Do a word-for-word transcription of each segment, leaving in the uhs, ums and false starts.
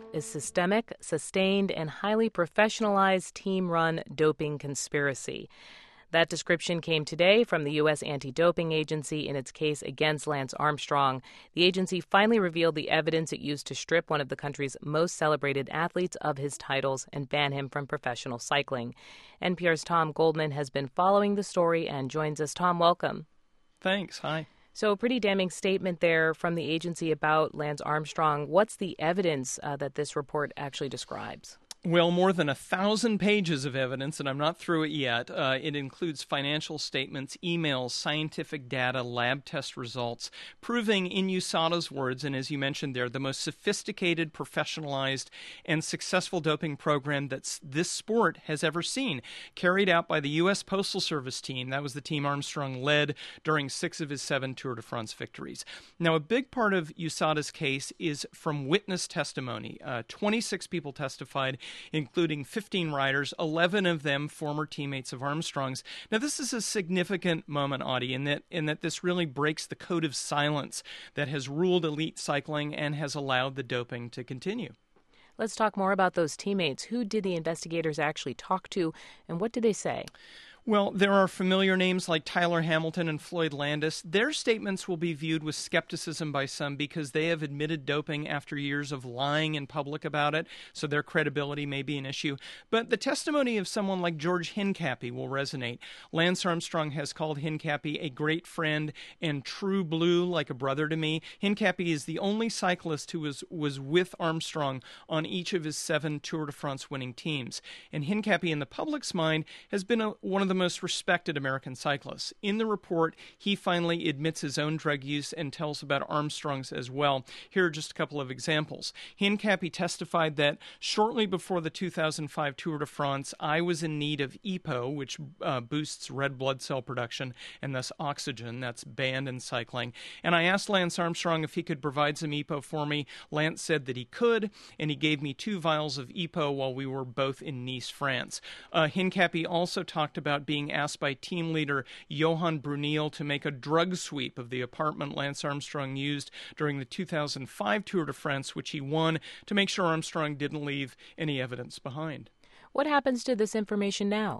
is systemic, sustained, and highly professionalized team-run doping conspiracy. That description came today from the U S Anti-Doping Agency in its case against Lance Armstrong. The agency finally revealed the evidence it used to strip one of the country's most celebrated athletes of his titles and ban him from professional cycling. N P R's Tom Goldman has been following the story and joins us. Tom, welcome. Thanks. Hi. So a pretty damning statement there from the agency about Lance Armstrong. What's the evidence uh, that this report actually describes? Well, more than a thousand pages of evidence, and I'm not through it yet. Uh, it includes financial statements, emails, scientific data, lab test results, proving, in U S A D A's words, and as you mentioned there, the most sophisticated, professionalized, and successful doping program that this sport has ever seen, carried out by the U S Postal Service team. That was the team Armstrong led during six of his seven Tour de France victories. Now, a big part of U S A D A's case is from witness testimony. Uh, twenty-six people testified, including fifteen riders, eleven of them former teammates of Armstrong's. Now, this is a significant moment, Audie, in that, in that this really breaks the code of silence that has ruled elite cycling and has allowed the doping to continue. Let's talk more about those teammates. Who did the investigators actually talk to, and what did they say? Well, there are familiar names like Tyler Hamilton and Floyd Landis. Their statements will be viewed with skepticism by some because they have admitted doping after years of lying in public about it, so their credibility may be an issue. But the testimony of someone like George Hincapie will resonate. Lance Armstrong has called Hincapie a great friend and true blue, like a brother to me. Hincapie is the only cyclist who was, was with Armstrong on each of his seven Tour de France winning teams. And Hincapie, in the public's mind, has been a, one of the most respected American cyclists. In the report, he finally admits his own drug use and tells about Armstrong's as well. Here are just a couple of examples. Hincapie testified that shortly before the two thousand five Tour de France, I was in need of E P O, which uh, boosts red blood cell production and thus oxygen. That's banned in cycling. And I asked Lance Armstrong if he could provide some E P O for me. Lance said that he could, and he gave me two vials of E P O while we were both in Nice, France. Uh, Hincapie also talked about being asked by team leader Johan Brunel to make a drug sweep of the apartment Lance Armstrong used during the two thousand five Tour de France, which he won, to make sure Armstrong didn't leave any evidence behind. What happens to this information now?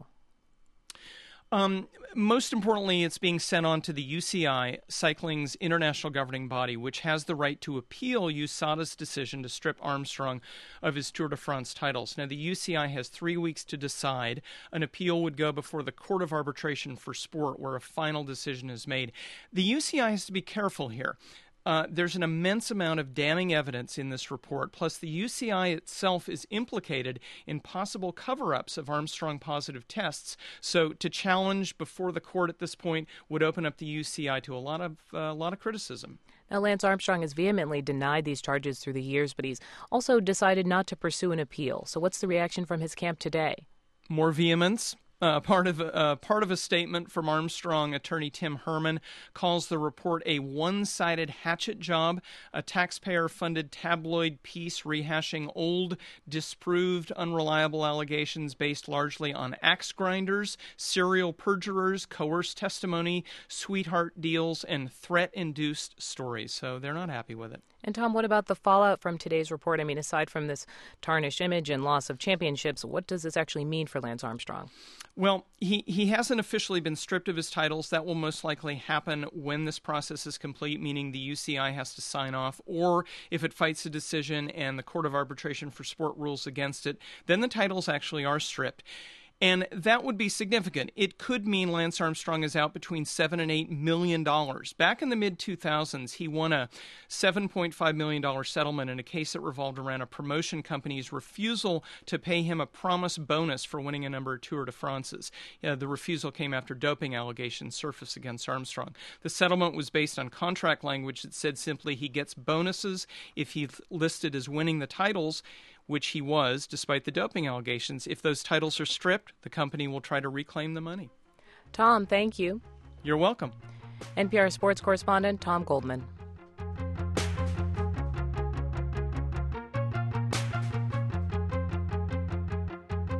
Um, most importantly, it's being sent on to the U C I, cycling's international governing body, which has the right to appeal U S A D A's decision to strip Armstrong of his Tour de France titles. Now, the U C I has three weeks to decide. An appeal would go before the Court of Arbitration for Sport, where a final decision is made. The U C I has to be careful here. Uh, there's an immense amount of damning evidence in this report, plus the U C I itself is implicated in possible cover-ups of Armstrong-positive tests. So to challenge before the court at this point would open up the U C I to a lot of uh, a lot of criticism. Now, Lance Armstrong has vehemently denied these charges through the years, but he's also decided not to pursue an appeal. So what's the reaction from his camp today? More vehemence. Uh, part of uh, part of a statement from Armstrong attorney Tim Herman calls the report a one-sided hatchet job, a taxpayer-funded tabloid piece rehashing old, disproved, unreliable allegations based largely on axe grinders, serial perjurers, coerced testimony, sweetheart deals, and threat-induced stories. So they're not happy with it. And Tom, what about the fallout from today's report? I mean, aside from this tarnished image and loss of championships, what does this actually mean for Lance Armstrong? Well, he, he hasn't officially been stripped of his titles. That will most likely happen when this process is complete, meaning the U C I has to sign off, or if it fights a decision and the Court of Arbitration for Sport rules against it, then the titles actually are stripped. And that would be significant. It could mean Lance Armstrong is out between seven and eight million dollars. Back in the mid two thousands, he won a seven point five million dollars settlement in a case that revolved around a promotion company's refusal to pay him a promised bonus for winning a number of Tour de France's. Uh, the refusal came after doping allegations surfaced against Armstrong. The settlement was based on contract language that said simply he gets bonuses if he's listed as winning the titles, which he was, despite the doping allegations. If those titles are stripped, the company will try to reclaim the money. Tom, thank you. You're welcome. N P R sports correspondent Tom Goldman.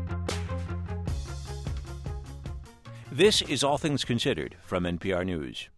This is All Things Considered from N P R News.